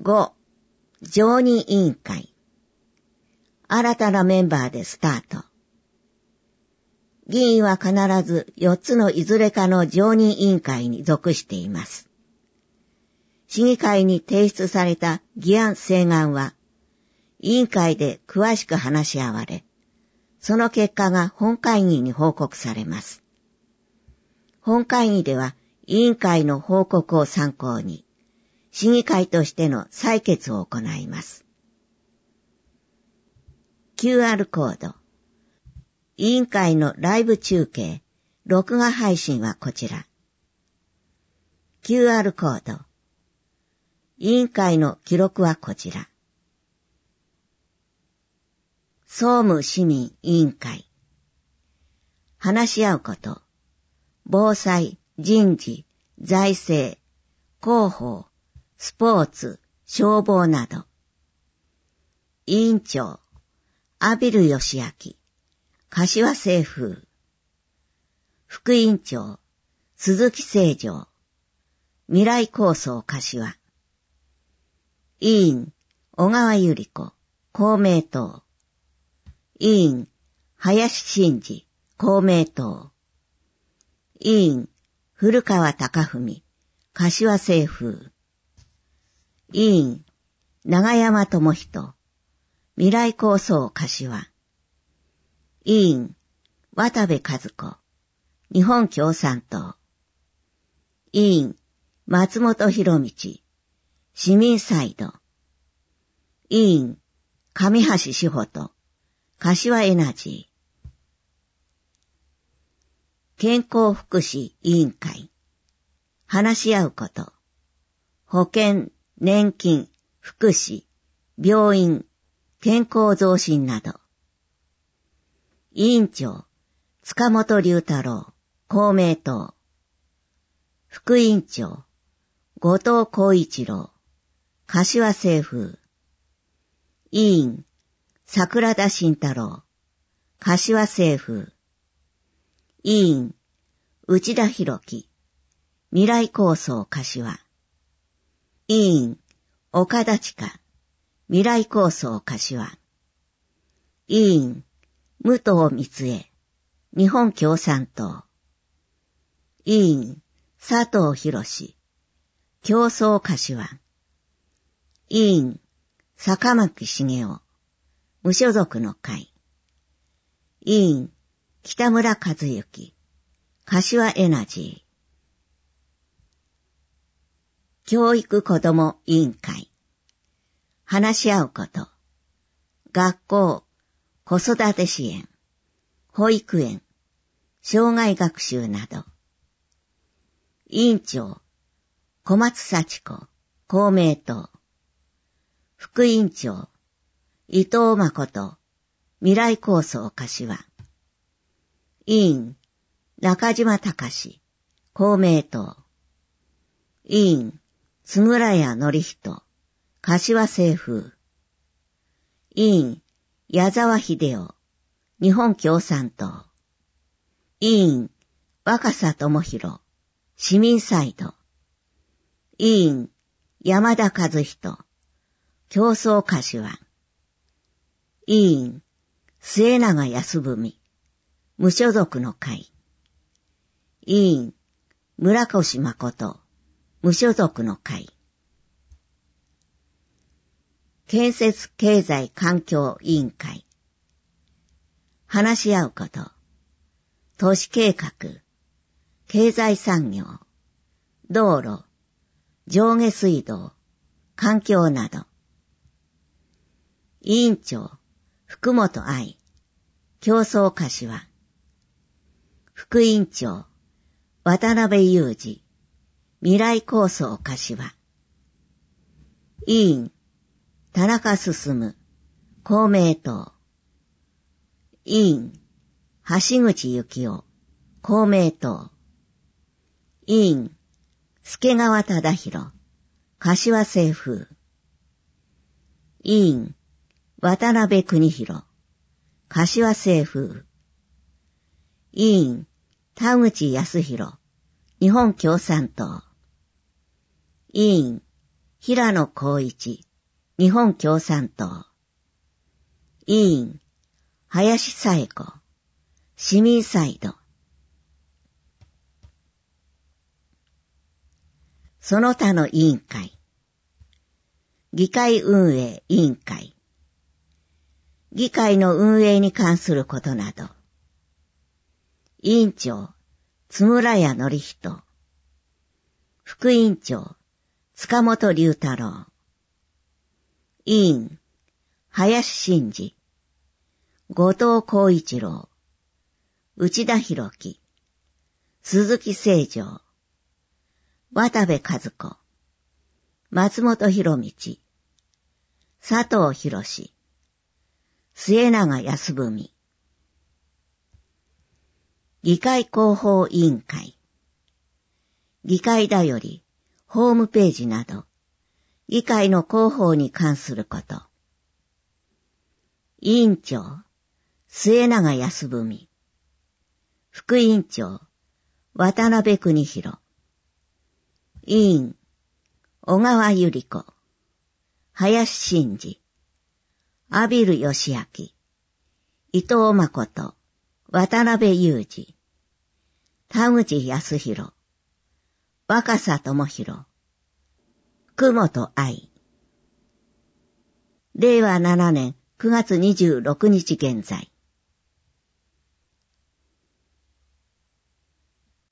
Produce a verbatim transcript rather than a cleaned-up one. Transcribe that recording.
ご、常任委員会。新たなメンバーでスタート。議員は必ずよっつのいずれかの常任委員会に属しています。市議会に提出された議案請願は、委員会で詳しく話し合われ、その結果が本会議に報告されます。本会議では委員会の報告を参考に、市議会としての採決を行います。キューアール コード。委員会のライブ中継、録画配信はこちら。キューアール コード。委員会の記録はこちら。総務市民委員会。話し合うこと。防災、人事、財政、広報、スポーツ、消防など。委員長、阿比留義明、柏清風。副委員長、鈴木清丈、未来構想柏。委員、小川百合子、公明党。委員、林真治、公明党。委員、古川貴文、柏清風。委員、長山智人、未来構想柏。委員、渡部和子、日本共産党。委員、松本博道、市民サイド。委員、上橋志穂と、柏エナジー。健康福祉委員会。話し合うこと。保険、年金、福祉、病院、健康増進など。委員長、塚本龍太郎、公明党。副委員長、後藤浩一郎、柏清風。委員、桜田慎太郎、柏清風。委員、内田博樹、未来構想柏。委員、岡田千佳、未来構想柏。委員、武藤光恵、日本共産党。委員、佐藤博、競争柏。委員、坂巻茂雄、無所属の会。委員、北村和幸、柏エナジー。教育子ども委員会。話し合うこと。学校、子育て支援、保育園、障害学習など。委員長、小松幸子、公明党。副委員長、伊藤誠、未来構想柏。委員、中島隆、公明党。委員、円谷典人、柏清風。委員、矢沢秀夫、日本共産党。委員、若狭智弘、市民サイド。委員、山田和人、競争柏。委員、末永康文、無所属の会。委員、村越誠、無所属の会。建設経済環境委員会。話し合うこと。都市計画、経済産業、道路、上下水道、環境など。委員長、福本愛、競争柏。副委員長、渡辺裕二、未来構想柏。委員、田中進、公明党。委員、橋口幸夫、公明党。委員、助川忠宏、柏清風。委員、渡辺邦弘、柏清風。委員、田口康弘、日本共産党。委員、 平野光一、日本共産党。委員、林紗栄子、市民サイド。その他の委員会。議会運営委員会。議会の運営に関することなど。委員長、津村屋典人。副委員長、塚本龍太郎。委員、林真二。後藤浩一郎。内田博樹。鈴木清丈。渡部和子。松本博道。佐藤博史。末永康文。議会広報委員会。議会だより、ホームページなど、議会の広報に関すること。委員長、末永康文。副委員長、渡辺邦弘。委員、小川百合子。林真二。阿比留義明。伊藤誠。渡辺裕二。田口康弘。若狭智弘。久本愛。れいわななねんくがつにじゅうろくにち現在。